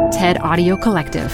TED Audio Collective.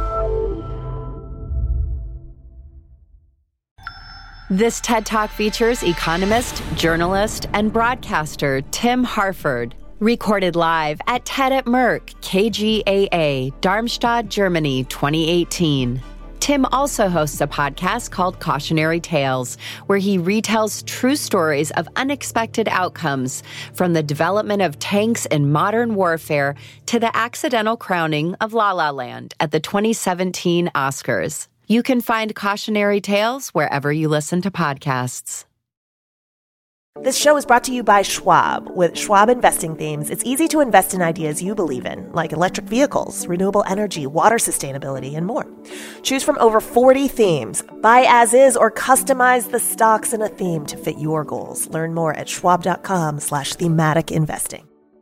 This TED Talk features economist, journalist, and broadcaster Tim Harford. Recorded live at TED at Merck, KGaA, Darmstadt, Germany, 2018. Tim also hosts a podcast called Cautionary Tales, where he retells true stories of unexpected outcomes, from the development of tanks in modern warfare to the accidental crowning of La La Land at the 2017 Oscars. You can find Cautionary Tales wherever you listen to podcasts. This show is brought to you by Schwab. With Schwab investing themes, it's easy to invest in ideas you believe in, like electric vehicles, renewable energy, water sustainability, and more. Choose from over 40 themes. Buy as is or customize the stocks in a theme to fit your goals. Learn more at schwab.com/thematic investing.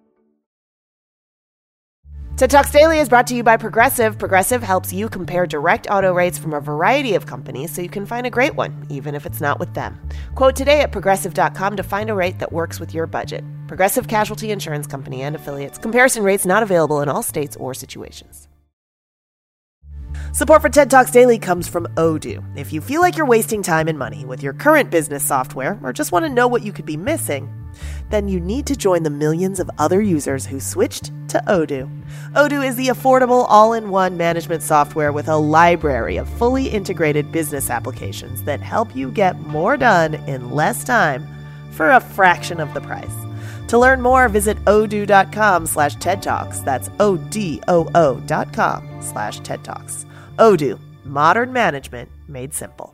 TED Talks Daily is brought to you by Progressive. Progressive helps you compare direct auto rates from a variety of companies so you can find a great one, even if it's not with them. Quote today at Progressive.com to find a rate that works with your budget. Progressive Casualty Insurance Company and Affiliates. Comparison rates not available in all states or situations. Support for TED Talks Daily comes from Odoo. If you feel like you're wasting time and money with your current business software, or just want to know what you could be missing, then you need to join the millions of other users who switched to Odoo. Odoo is the affordable all-in-one management software with a library of fully integrated business applications that help you get more done in less time for a fraction of the price. To learn more, visit odoo.com/TED Talks. That's ODOO.com/TED Talks. Odoo, modern management made simple.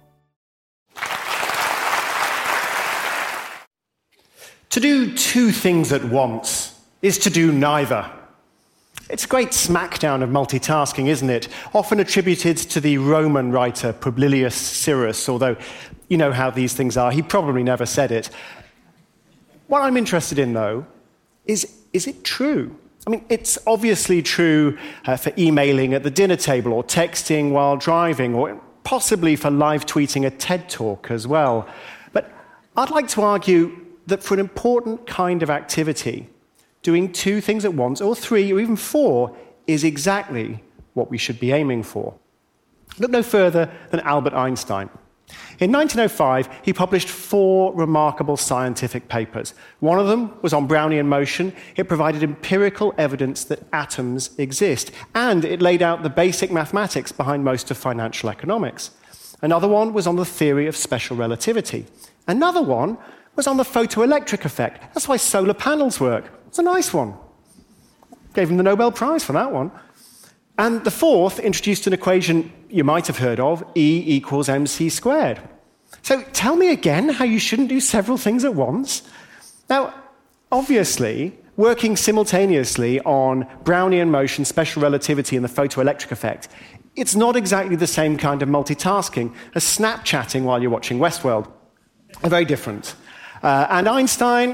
To do two things at once is to do neither. It's a great smackdown of multitasking, isn't it? Often attributed to the Roman writer Publilius Syrus, although you know how these things are. He probably never said it. What I'm interested in, though, is it true? I mean, it's obviously true for emailing at the dinner table or texting while driving or possibly for live tweeting a TED Talk as well. But I'd like to argue that for an important kind of activity, doing two things at once, or three, or even four, is exactly what we should be aiming for. Look no further than Albert Einstein. In 1905, he published 4 remarkable scientific papers. One of them was on Brownian motion. It provided empirical evidence that atoms exist, and it laid out the basic mathematics behind most of financial economics. Another one was on the theory of special relativity. Another one was on the photoelectric effect. That's why solar panels work. It's a nice one. Gave him the Nobel Prize for that one. And the fourth introduced an equation you might have heard of, E equals mc squared. So tell me again how you shouldn't do several things at once. Now, obviously, working simultaneously on Brownian motion, special relativity, and the photoelectric effect, it's not exactly the same kind of multitasking as Snapchatting while you're watching Westworld. They're very different. And Einstein,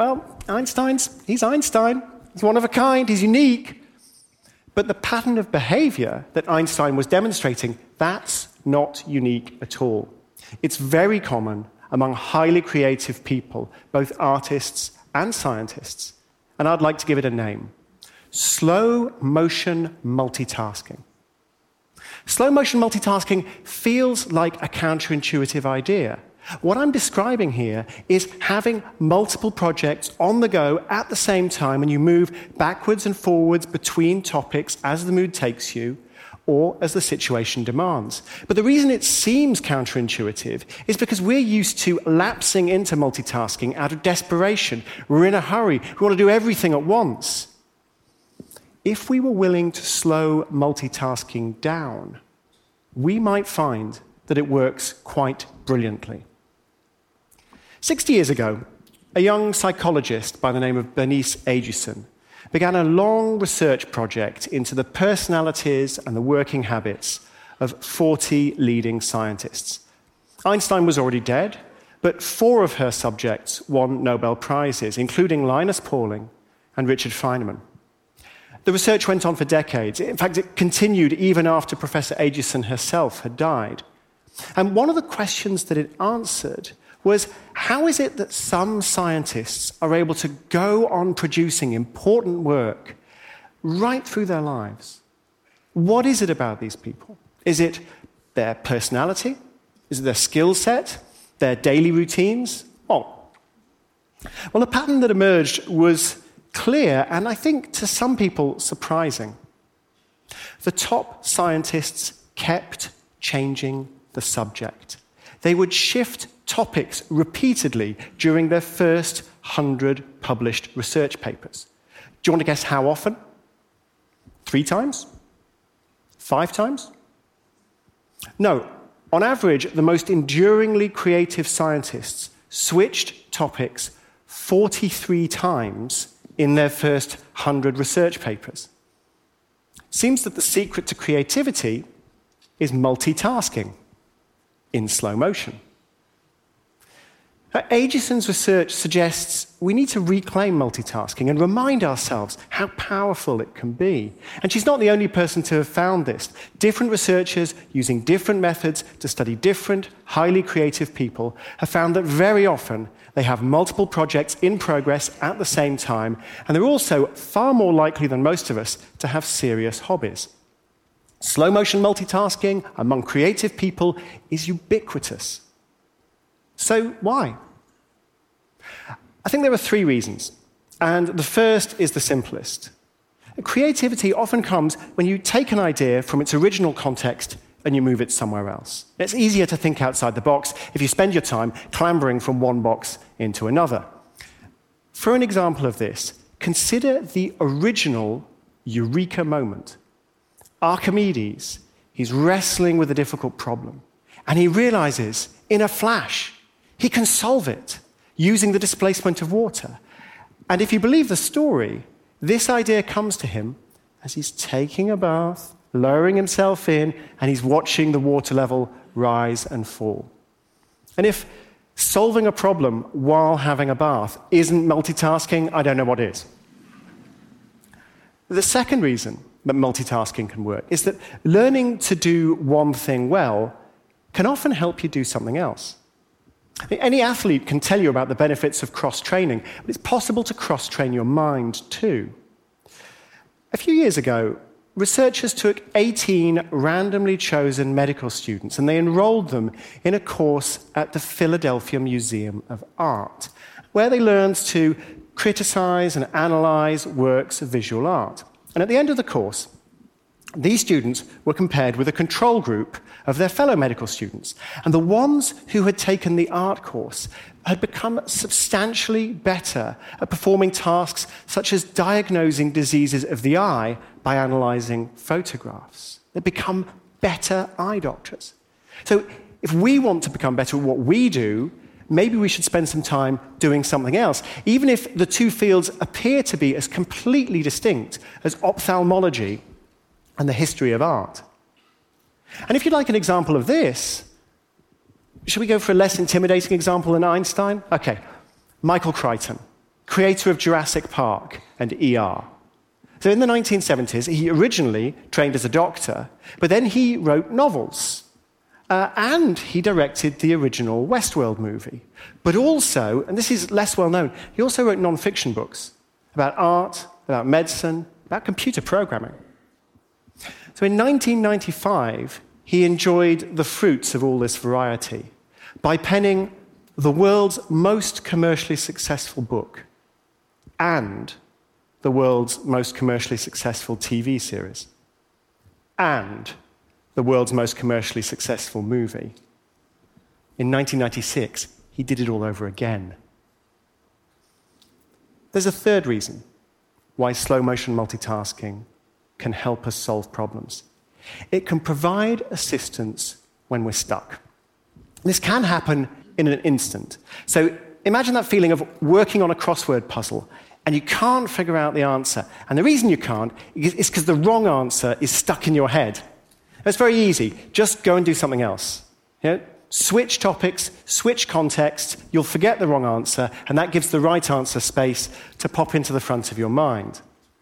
he's Einstein. He's one of a kind, he's unique. But the pattern of behavior that Einstein was demonstrating, that's not unique at all. It's very common among highly creative people, both artists and scientists. And I'd like to give it a name: slow motion multitasking. Slow motion multitasking feels like a counterintuitive idea. What I'm describing here is having multiple projects on the go at the same time, and you move backwards and forwards between topics as the mood takes you or as the situation demands. But the reason it seems counterintuitive is because we're used to lapsing into multitasking out of desperation. We're in a hurry. We want to do everything at once. If we were willing to slow multitasking down, we might find that it works quite brilliantly. 60 years ago, a young psychologist by the name of Bernice Aitchison began a long research project into the personalities and the working habits of 40 leading scientists. Einstein was already dead, but 4 of her subjects won Nobel Prizes, including Linus Pauling and Richard Feynman. The research went on for decades. In fact, it continued even after Professor Aitchison herself had died. And one of the questions that it answered was, how is it that some scientists are able to go on producing important work right through their lives, What is it about these people? Is it their personality? Is it their skill set? Their daily routines? Well, the pattern that emerged was clear and I think to some people surprising. The top scientists kept changing the subject. They would shift topics repeatedly during their first 100 published research papers. Do you want to guess how often? 3 times? 5 times? No. On average, the most enduringly creative scientists switched topics 43 times in their first 100 research papers. Seems that the secret to creativity is multitasking in slow motion. Aitchison's research suggests we need to reclaim multitasking and remind ourselves how powerful it can be. And she's not the only person to have found this. Different researchers using different methods to study different, highly creative people have found that very often they have multiple projects in progress at the same time, and they're also far more likely than most of us to have serious hobbies. Slow motion multitasking among creative people is ubiquitous. So why? I think there are 3 reasons, and the first is the simplest. Creativity often comes when you take an idea from its original context and you move it somewhere else. It's easier to think outside the box if you spend your time clambering from one box into another. For an example of this, consider the original eureka moment. Archimedes, he's wrestling with a difficult problem, and he realizes in a flash he can solve it using the displacement of water. And if you believe the story, this idea comes to him as he's taking a bath, lowering himself in, and he's watching the water level rise and fall. And if solving a problem while having a bath isn't multitasking, I don't know what is. The second reason that multitasking can work is that learning to do one thing well can often help you do something else. Any athlete can tell you about the benefits of cross-training, but it's possible to cross-train your mind too. A few years ago, researchers took 18 randomly chosen medical students and they enrolled them in a course at the Philadelphia Museum of Art, where they learned to criticize and analyze works of visual art. And at the end of the course, these students were compared with a control group of their fellow medical students. And the ones who had taken the art course had become substantially better at performing tasks such as diagnosing diseases of the eye by analyzing photographs. They'd become better eye doctors. So if we want to become better at what we do, maybe we should spend some time doing something else, even if the 2 fields appear to be as completely distinct as ophthalmology and the history of art. And if you'd like an example of this, should we go for a less intimidating example than Einstein? Okay, Michael Crichton, creator of Jurassic Park and ER. So in the 1970s, he originally trained as a doctor, but then he wrote novels. And he directed the original Westworld movie. But also, and this is less well known, he also wrote non-fiction books about art, about medicine, about computer programming. So in 1995, he enjoyed the fruits of all this variety by penning the world's most commercially successful book and the world's most commercially successful TV series and the world's most commercially successful movie. In 1996, he did it all over again. There's a third reason why slow-motion multitasking can help us solve problems. It can provide assistance when we're stuck. This can happen in an instant. So imagine that feeling of working on a crossword puzzle and you can't figure out the answer. And the reason you can't is because the wrong answer is stuck in your head. It's very easy. Just go and do something else. Switch topics, switch context, you'll forget the wrong answer, and that gives the right answer space to pop into the front of your mind.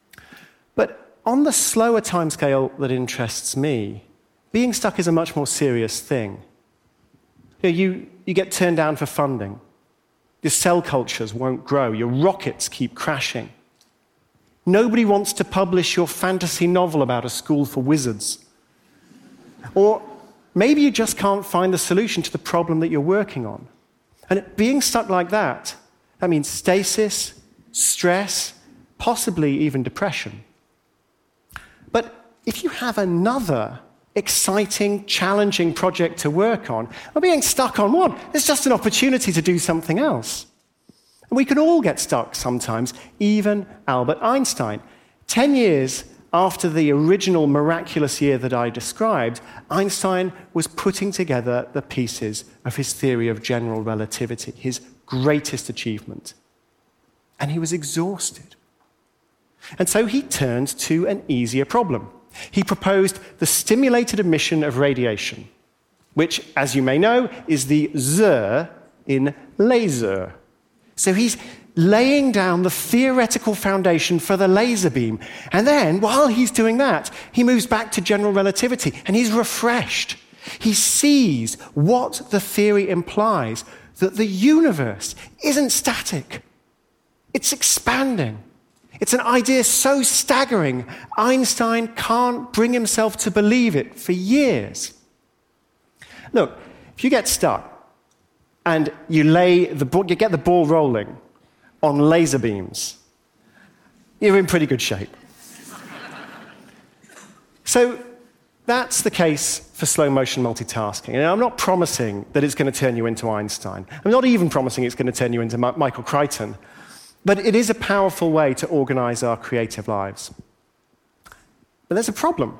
But on the slower timescale that interests me, being stuck is a much more serious thing. You get turned down for funding. Your cell cultures won't grow. Your rockets keep crashing. Nobody wants to publish your fantasy novel about a school for wizards. Or maybe you just can't find the solution to the problem that you're working on. And being stuck like that means stasis, stress, possibly even depression. But if you have another exciting, challenging project to work on, or being stuck on one, it's just an opportunity to do something else. And we can all get stuck sometimes, even Albert Einstein. 10 years after the original miraculous year that I described, Einstein was putting together the pieces of his theory of general relativity, his greatest achievement. And he was exhausted. And so he turned to an easier problem. He proposed the stimulated emission of radiation, which, as you may know, is the Z in laser. So he's laying down the theoretical foundation for the laser beam. And then, while he's doing that, he moves back to general relativity, and he's refreshed. He sees what the theory implies, that the universe isn't static. It's expanding. It's an idea so staggering, Einstein can't bring himself to believe it for years. Look, if you get stuck and you get the ball rolling on laser beams, you're in pretty good shape. So that's the case for slow motion multitasking. And I'm not promising that it's going to turn you into Einstein. I'm not even promising it's going to turn you into Michael Crichton. But it is a powerful way to organize our creative lives. But there's a problem.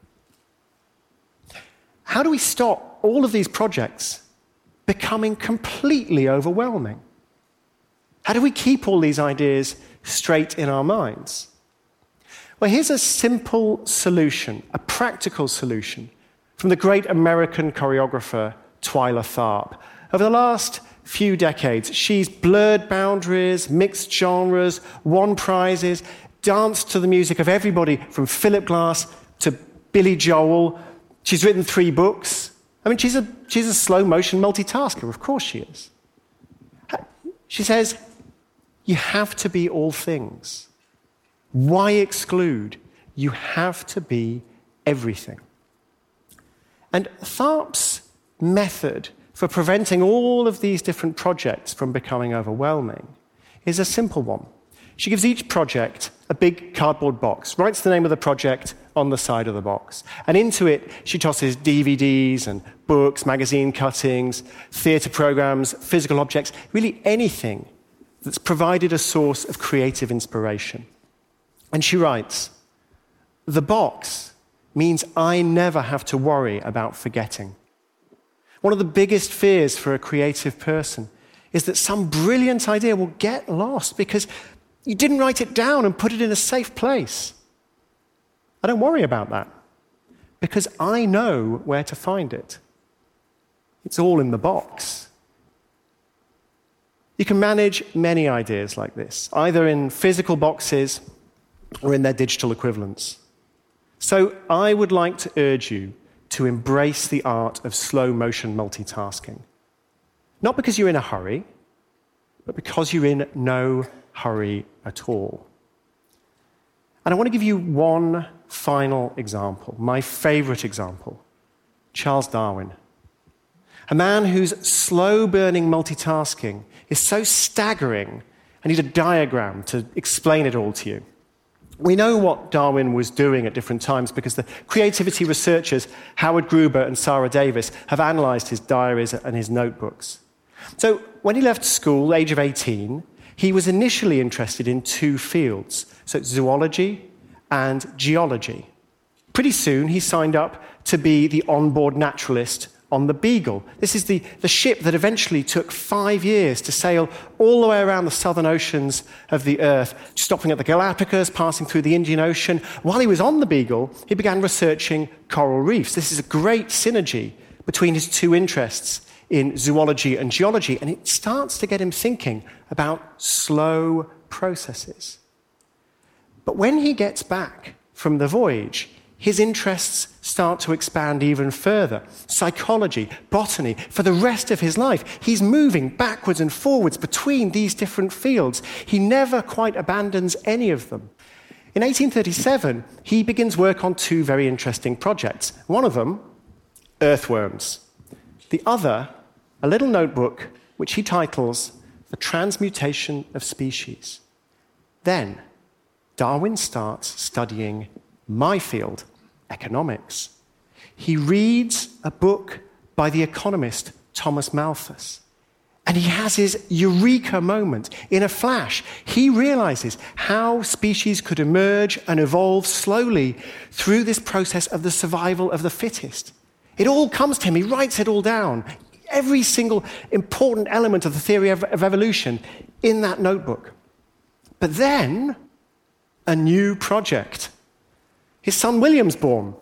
How do we stop all of these projects becoming completely overwhelming? How do we keep all these ideas straight in our minds? Well, here's a simple solution, a practical solution, from the great American choreographer Twyla Tharp. Over the last few decades, she's blurred boundaries, mixed genres, won prizes, danced to the music of everybody from Philip Glass to Billy Joel. She's written 3 books. I mean, she's a slow-motion multitasker. Of course she is. She says, you have to be all things. Why exclude? You have to be everything. And Tharp's method for preventing all of these different projects from becoming overwhelming is a simple one. She gives each project a big cardboard box, writes the name of the project on the side of the box, and into it she tosses DVDs and books, magazine cuttings, theatre programs, physical objects, really anything that's provided a source of creative inspiration. And she writes, "The box means I never have to worry about forgetting. One of the biggest fears for a creative person is that some brilliant idea will get lost because you didn't write it down and put it in a safe place. I don't worry about that because I know where to find it. It's all in the box." You can manage many ideas like this, either in physical boxes or in their digital equivalents. So I would like to urge you to embrace the art of slow-motion multitasking. Not because you're in a hurry, but because you're in no hurry at all. And I want to give you one final example, my favorite example, Charles Darwin. A man whose slow-burning multitasking is so staggering, I need a diagram to explain it all to you. We know what Darwin was doing at different times because the creativity researchers Howard Gruber and Sarah Davis have analyzed his diaries and his notebooks. So when he left school, age of 18, he was initially interested in 2 fields, so zoology and geology. Pretty soon he signed up to be the onboard naturalist on the Beagle. This is the ship that eventually took 5 years to sail all the way around the southern oceans of the Earth, stopping at the Galapagos, passing through the Indian Ocean. While he was on the Beagle, he began researching coral reefs. This is a great synergy between his 2 interests in zoology and geology, and it starts to get him thinking about slow processes. But when he gets back from the voyage, his interests start to expand even further. Psychology, botany, for the rest of his life, he's moving backwards and forwards between these different fields. He never quite abandons any of them. In 1837, he begins work on two very interesting projects. One of them, earthworms. The other, a little notebook which he titles The Transmutation of Species. Then, Darwin starts studying my field, economics. He reads a book by the economist Thomas Malthus. And he has his eureka moment. In a flash, he realizes how species could emerge and evolve slowly through this process of the survival of the fittest. It all comes to him. He writes it all down. Every single important element of the theory of evolution in that notebook. But then, a new project. His son William's born.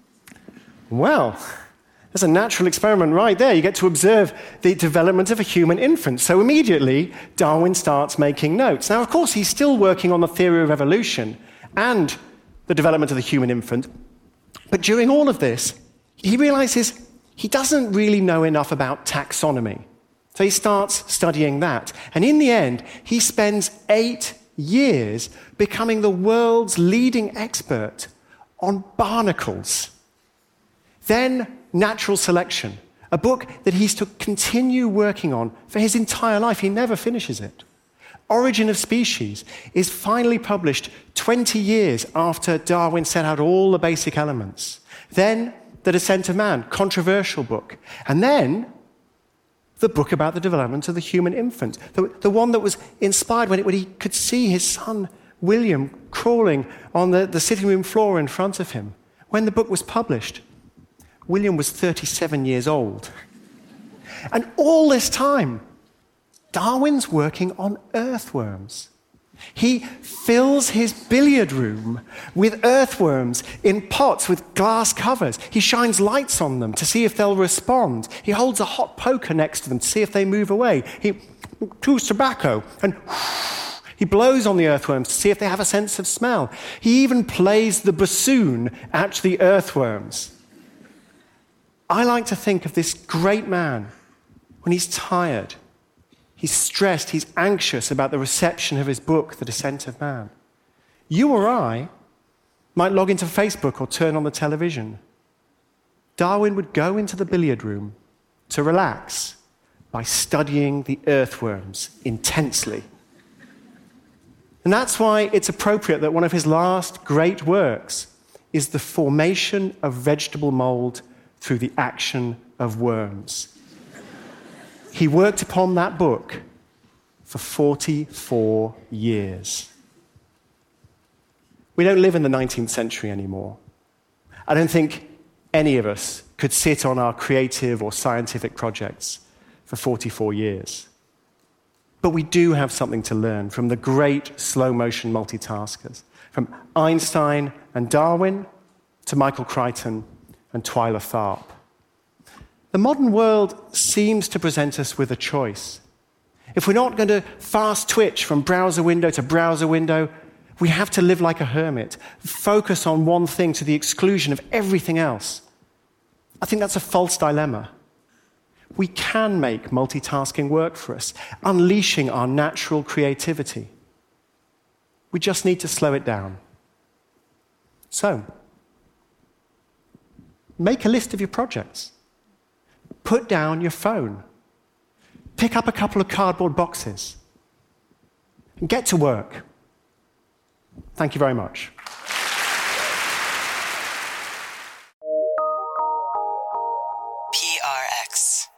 Well, there's a natural experiment right there. You get to observe the development of a human infant. So immediately, Darwin starts making notes. Now, of course, he's still working on the theory of evolution and the development of the human infant. But during all of this, he realizes he doesn't really know enough about taxonomy. So he starts studying that. And in the end, he spends 8 years becoming the world's leading expert on barnacles. Then, Natural Selection, a book that he's to continue working on for his entire life. He never finishes it. Origin of Species is finally published 20 years after Darwin set out all the basic elements. Then, The Descent of Man, controversial book. And then, the book about the development of the human infant, the one that was inspired when he could see his son, William, crawling on the sitting room floor in front of him. When the book was published, William was 37 years old. And all this time, Darwin's working on earthworms. He fills his billiard room with earthworms in pots with glass covers. He shines lights on them to see if they'll respond. He holds a hot poker next to them to see if they move away. He chews tobacco and he blows on the earthworms to see if they have a sense of smell. He even plays the bassoon at the earthworms. I like to think of this great man when he's tired, he's stressed, he's anxious about the reception of his book, The Descent of Man. You or I might log into Facebook or turn on the television. Darwin would go into the billiard room to relax by studying the earthworms intensely. And that's why it's appropriate that one of his last great works is The Formation of Vegetable Mold through the Action of Worms. He worked upon that book for 44 years. We don't live in the 19th century anymore. I don't think any of us could sit on our creative or scientific projects for 44 years. But we do have something to learn from the great slow-motion multitaskers, from Einstein and Darwin to Michael Crichton and Twyla Tharp. The modern world seems to present us with a choice. If we're not going to fast twitch from browser window to browser window, we have to live like a hermit, focus on one thing to the exclusion of everything else. I think that's a false dilemma. We can make multitasking work for us, unleashing our natural creativity. We just need to slow it down. So, make a list of your projects. Put down your phone. Pick up a couple of cardboard boxes. And get to work. Thank you very much. PRX.